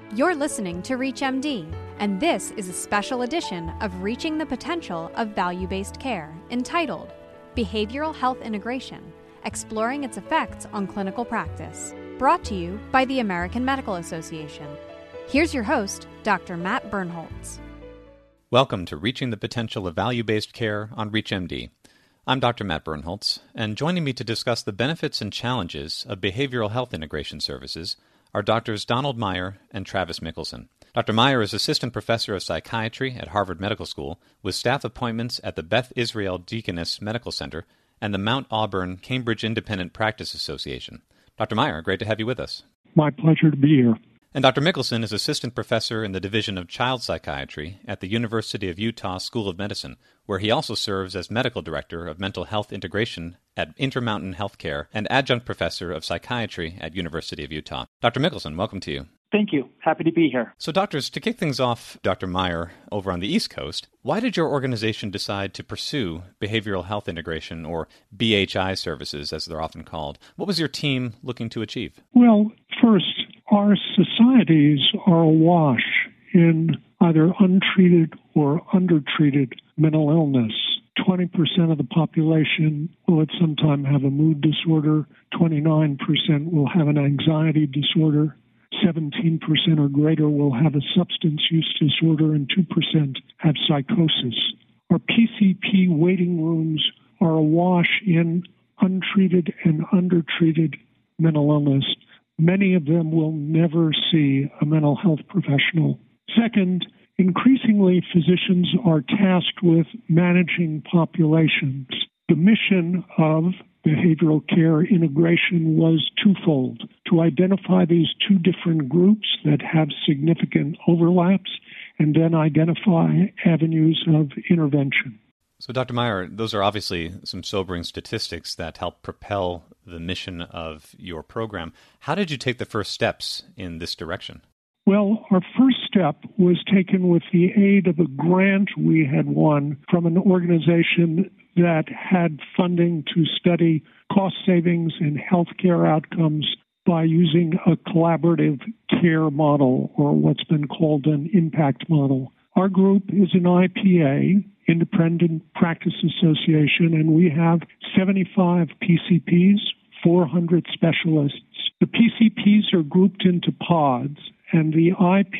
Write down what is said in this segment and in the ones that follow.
You're listening to ReachMD, and this is a special edition of Reaching the Potential of Value-Based Care entitled Behavioral Health Integration, Exploring its Effects on Clinical Practice, brought to you by the American Medical Association. Here's your host, Dr. Matt Birnholtz. Welcome to Reaching the Potential of Value-Based Care on ReachMD. I'm Dr. Matt Birnholtz, and joining me to discuss the benefits and challenges of behavioral health integration services are Drs. Donald Meyer and Travis Mickelson. Dr. Meyer is Assistant Professor of Psychiatry at Harvard Medical School with staff appointments at the Beth Israel Deaconess Medical Center and the Mount Auburn Cambridge Independent Practice Association. Dr. Meyer, great to have you with us. My pleasure to be here. And Dr. Mickelson is Assistant Professor in the Division of Child Psychiatry at the University of Utah School of Medicine, where he also serves as Medical Director of Mental Health Integration at Intermountain Healthcare and Adjunct Professor of Psychiatry at University of Utah. Dr. Mickelson, welcome to you. Thank you. Happy to be here. So, doctors, to kick things off, Dr. Meyer, over on the East Coast, why did your organization decide to pursue behavioral health integration, or BHI services, as they're often called? What was your team looking to achieve? Well, first, our societies are awash in either untreated or undertreated mental illness. 20% of the population will at some time have a mood disorder, 29% will have an anxiety disorder, 17% or greater will have a substance use disorder, and 2% have psychosis. Our PCP waiting rooms are awash in untreated and undertreated mental illness. Many of them will never see a mental health professional. Second, increasingly physicians are tasked with managing populations. The mission of behavioral care integration was twofold: to identify these two different groups that have significant overlaps, and then identify avenues of intervention. So, Dr. Meyer, those are obviously some sobering statistics that help propel the mission of your program. How did you take the first steps in this direction? Well, our first step was taken with the aid of a grant we had won from an organization that had funding to study cost savings in healthcare outcomes by using a collaborative care model, or what's been called an impact model. Our group is an IPA, Independent Practice Association, and we have 75 PCPs, 400 specialists. The PCPs are grouped into pods, and the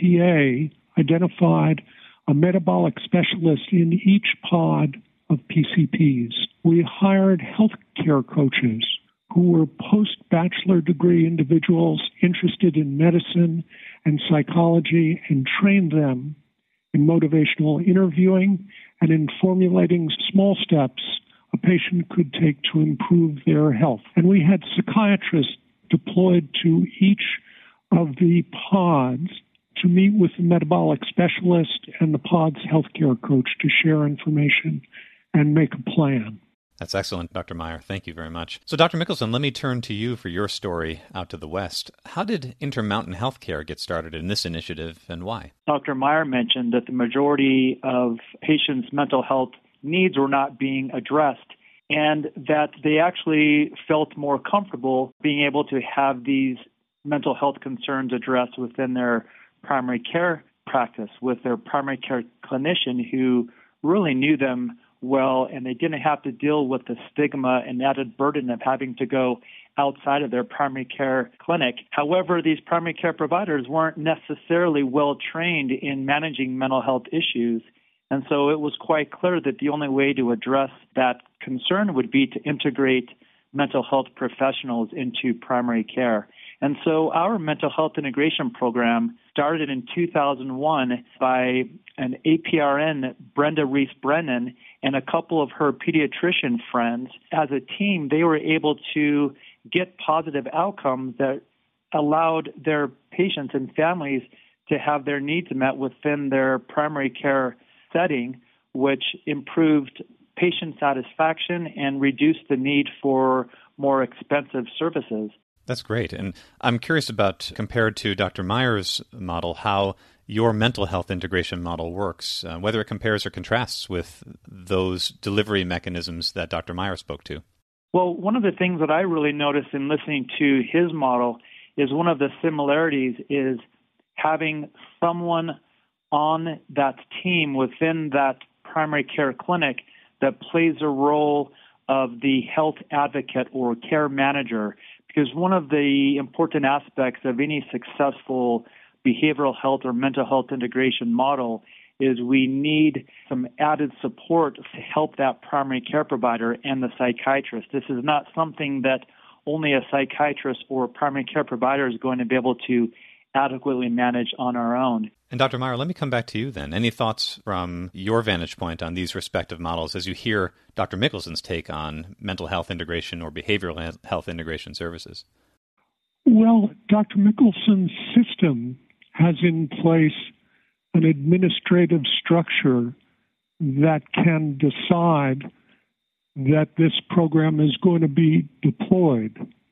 IPA identified a metabolic specialist in each pod of PCPs. We hired healthcare coaches who were post-bachelor degree individuals interested in medicine and psychology, and trained them in motivational interviewing and in formulating small steps a patient could take to improve their health. And we had psychiatrists deployed to each of the pods to meet with the metabolic specialist and the pod's healthcare coach to share information and make a plan. That's excellent, Dr. Meyer. Thank you very much. So, Dr. Mickelson, let me turn to you for your story out to the West. How did Intermountain Healthcare get started in this initiative, and why? Dr. Meyer mentioned that the majority of patients' mental health needs were not being addressed, and that they actually felt more comfortable being able to have these mental health concerns addressed within their primary care practice with their primary care clinician who really knew them well, and they didn't have to deal with the stigma and added burden of having to go outside of their primary care clinic. However, these primary care providers weren't necessarily well trained in managing mental health issues, and so it was quite clear that the only way to address that concern would be to integrate mental health professionals into primary care. And so our mental health integration program started in 2001 by an APRN, Brenda Reese-Brennan, and a couple of her pediatrician friends. As a team, they were able to get positive outcomes that allowed their patients and families to have their needs met within their primary care setting, which improved patient satisfaction and reduced the need for more expensive services. That's great. And I'm curious about, compared to Dr. Meyer's model, how your mental health integration model works, whether it compares or contrasts with those delivery mechanisms that Dr. Meyer spoke to. Well, one of the things that I really noticed in listening to his model is one of the similarities is having someone on that team within that primary care clinic that plays a role of the health advocate or care manager. Because one of the important aspects of any successful behavioral health or mental health integration model is we need some added support to help that primary care provider and the psychiatrist. This is not something that only a psychiatrist or a primary care provider is going to be able to adequately manage on our own. And Dr. Meyer, let me come back to you then. Any thoughts from your vantage point on these respective models as you hear Dr. Mickelson's take on mental health integration or behavioral health integration services? Well, Dr. Mickelson's system has in place an administrative structure that can decide that this program is going to be deployed.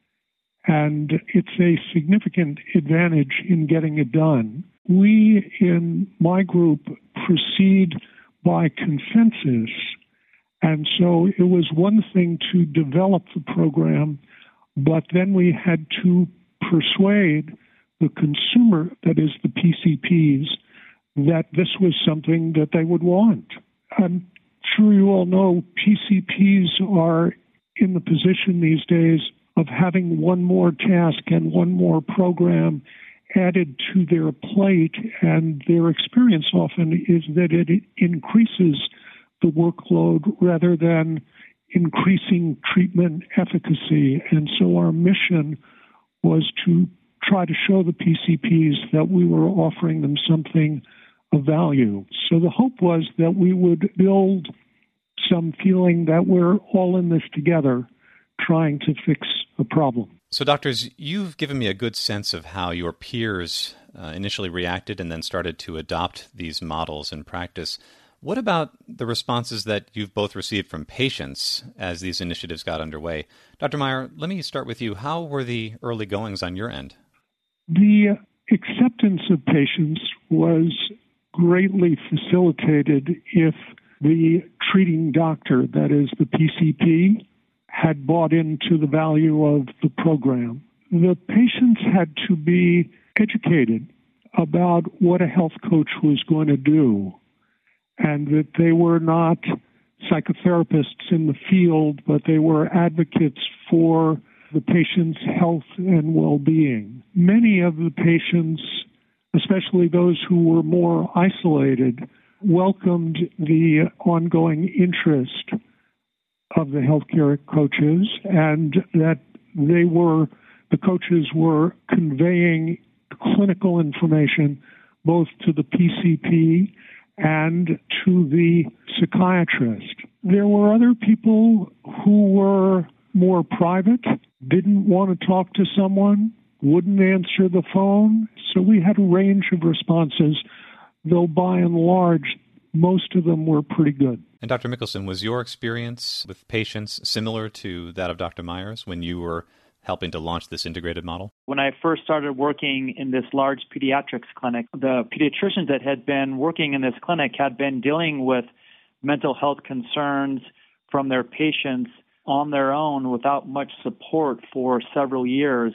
And it's a significant advantage in getting it done. We, in my group, proceed by consensus. And so it was one thing to develop the program, but then we had to persuade the consumer, that is the PCPs, that this was something that they would want. I'm sure you all know PCPs are in the position these days of having one more task and one more program added to their plate, and their experience often is that it increases the workload rather than increasing treatment efficacy. And so our mission was to try to show the PCPs that we were offering them something of value. So the hope was that we would build some feeling that we're all in this together, trying to fix a problem. So, doctors, you've given me a good sense of how your peers initially reacted and then started to adopt these models in practice. What about the responses that you've both received from patients as these initiatives got underway? Dr. Meyer, let me start with you. How were the early goings on your end? The acceptance of patients was greatly facilitated if the treating doctor, that is the PCP, had bought into the value of the program. The patients had to be educated about what a health coach was going to do, and that they were not psychotherapists in the field, but they were advocates for the patient's health and well-being. Many of the patients, especially those who were more isolated, welcomed the ongoing interest of the healthcare coaches, and that the coaches were conveying clinical information both to the PCP and to the psychiatrist. There were other people who were more private, didn't want to talk to someone, wouldn't answer the phone. So we had a range of responses, though by and large, most of them were pretty good. And Dr. Mickelson, was your experience with patients similar to that of Dr. Myers when you were helping to launch this integrated model? When I first started working in this large pediatrics clinic, the pediatricians that had been working in this clinic had been dealing with mental health concerns from their patients on their own without much support for several years.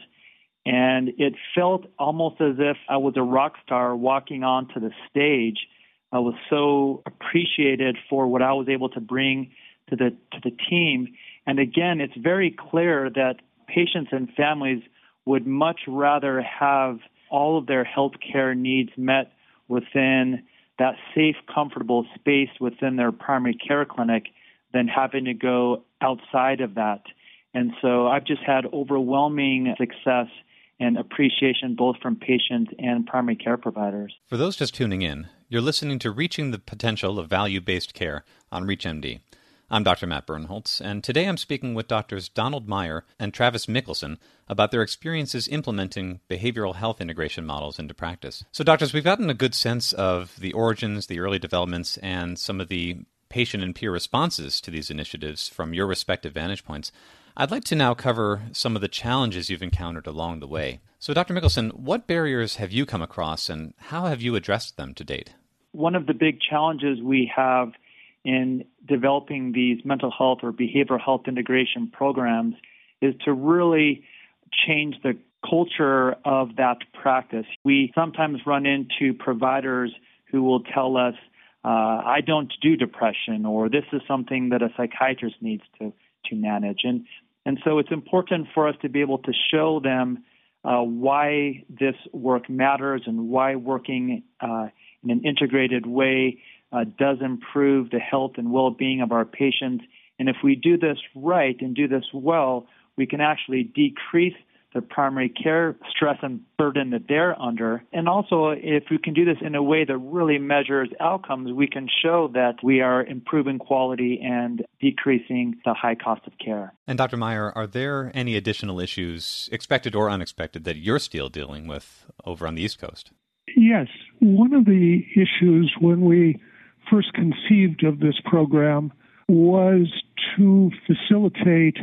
And it felt almost as if I was a rock star walking onto the stage. I was so appreciated for what I was able to bring to the team. And again, it's very clear that patients and families would much rather have all of their health care needs met within that safe, comfortable space within their primary care clinic than having to go outside of that. And so I've just had overwhelming success and appreciation both from patients and primary care providers. For those just tuning in, you're listening to Reaching the Potential of Value-Based Care on ReachMD. I'm Dr. Matt Birnholz, and today I'm speaking with Drs. Donald Meyer and Travis Mickelson about their experiences implementing behavioral health integration models into practice. So, doctors, we've gotten a good sense of the origins, the early developments, and some of the patient and peer responses to these initiatives from your respective vantage points. I'd like to now cover some of the challenges you've encountered along the way. So, Dr. Mickelson, what barriers have you come across, and how have you addressed them to date? One of the big challenges we have in developing these mental health or behavioral health integration programs is to really change the culture of that practice. We sometimes run into providers who will tell us, I don't do depression, or this is something that a psychiatrist needs to manage. And so it's important for us to be able to show them why this work matters and why working in an integrated way does improve the health and well-being of our patients. And if we do this right and do this well, we can actually decrease the primary care stress and burden that they're under. And also, if we can do this in a way that really measures outcomes, we can show that we are improving quality and decreasing the high cost of care. And Dr. Meyer, are there any additional issues, expected or unexpected, that you're still dealing with over on the East Coast? Yes. One of the issues when we first conceived of this program was to facilitate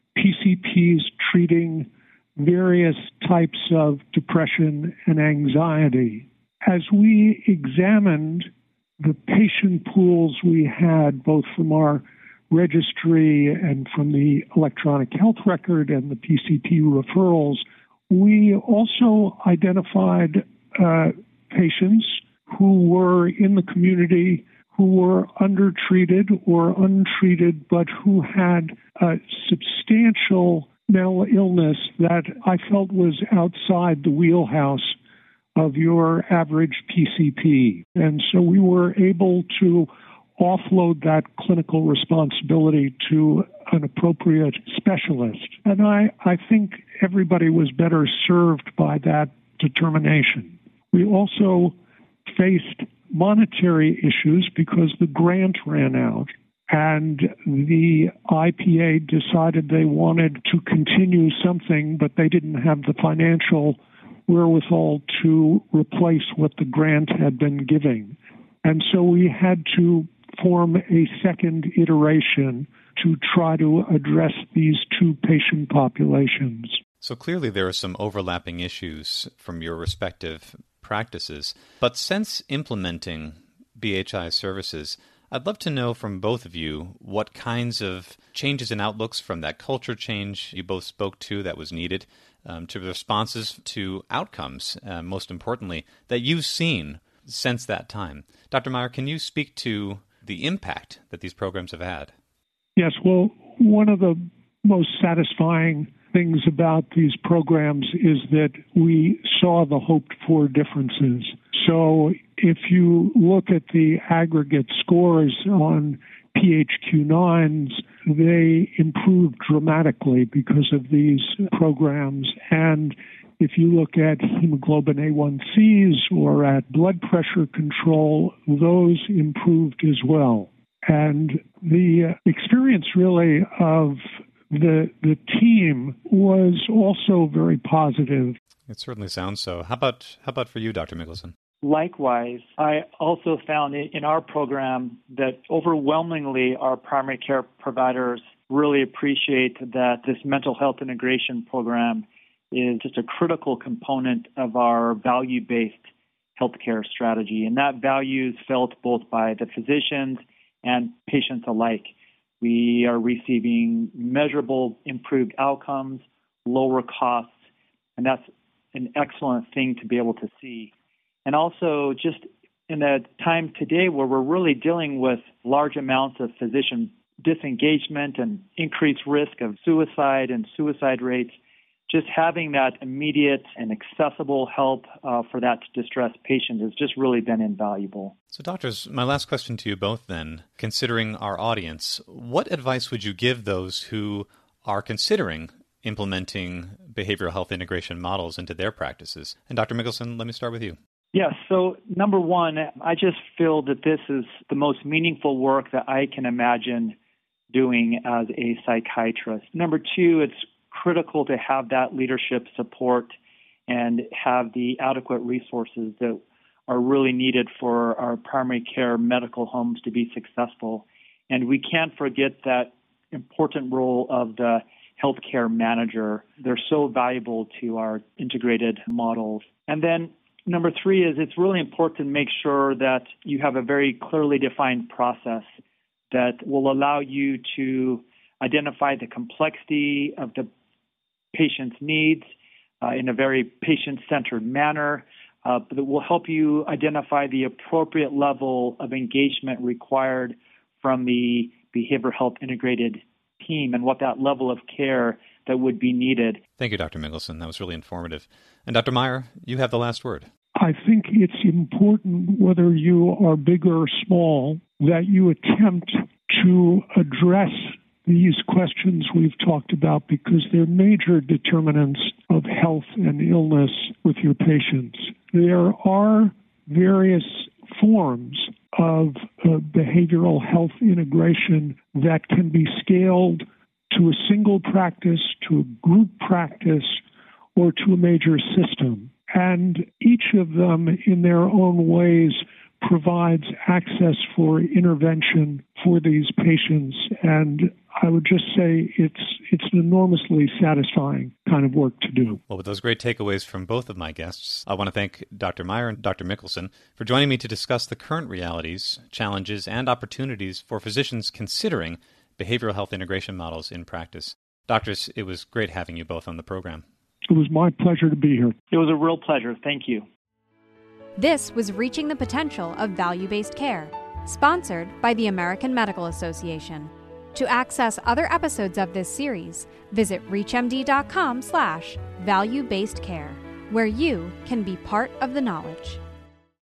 PCPs treating various types of depression and anxiety. As we examined the patient pools we had, both from our registry and from the electronic health record and the PCP referrals, we also identified patients who were in the community who were undertreated or untreated, but who had a substantial mental illness that I felt was outside the wheelhouse of your average PCP. And so we were able to offload that clinical responsibility to an appropriate specialist. And I think everybody was better served by that determination. We also faced monetary issues because the grant ran out. And the IPA decided they wanted to continue something, but they didn't have the financial wherewithal to replace what the grant had been giving. And so we had to form a second iteration to try to address these two patient populations. So clearly there are some overlapping issues from your respective practices. But since implementing BHI services, I'd love to know from both of you what kinds of changes in outlooks from that culture change you both spoke to that was needed, to responses to outcomes, most importantly, that you've seen since that time. Dr. Meyer, can you speak to the impact that these programs have had? Yes, well, one of the most satisfying things about these programs is that we saw the hoped-for differences. So if you look at the aggregate scores on PHQ-9s, they improved dramatically because of these programs. And if you look at hemoglobin A1Cs or at blood pressure control, those improved as well. And the experience really of the team was also very positive. It certainly sounds so. How about for you, Dr. Mickelson? Likewise, I also found in our program that overwhelmingly our primary care providers really appreciate that this mental health integration program is just a critical component of our value-based healthcare strategy. And that value is felt both by the physicians and patients alike. We are receiving measurable improved outcomes, lower costs, and that's an excellent thing to be able to see. And also just in a time today where we're really dealing with large amounts of physician disengagement and increased risk of suicide and suicide rates, just having that immediate and accessible help for that distressed patient has just really been invaluable. So doctors, my last question to you both then, considering our audience, what advice would you give those who are considering implementing behavioral health integration models into their practices? And Dr. Mickelson, let me start with you. Yes. So number one, I just feel that this is the most meaningful work that I can imagine doing as a psychiatrist. Number two, it's critical to have that leadership support and have the adequate resources that are really needed for our primary care medical homes to be successful. And we can't forget that important role of the healthcare manager. They're so valuable to our integrated models. And then number three is it's really important to make sure that you have a very clearly defined process that will allow you to identify the complexity of the patient's needs, in a very patient-centered manner, that will help you identify the appropriate level of engagement required from the behavioral health integrated team and what that level of care that would be needed. Thank you, Dr. Mickelson. That was really informative. And Dr. Meyer, you have the last word. I think it's important, whether you are big or small, that you attempt to address these questions we've talked about, because they're major determinants of health and illness with your patients. There are various forms of behavioral health integration that can be scaled to a single practice, to a group practice, or to a major system. And each of them, in their own ways, provides access for intervention for these patients. And I would just say it's an enormously satisfying kind of work to do. Well, with those great takeaways from both of my guests, I want to thank Dr. Meyer and Dr. Mickelson for joining me to discuss the current realities, challenges, and opportunities for physicians considering behavioral health integration models in practice. Doctors, it was great having you both on the program. It was my pleasure to be here. It was a real pleasure. Thank you. This was Reaching the Potential of Value-Based Care, sponsored by the American Medical Association. To access other episodes of this series, visit reachmd.com/value-based care, where you can be part of the knowledge.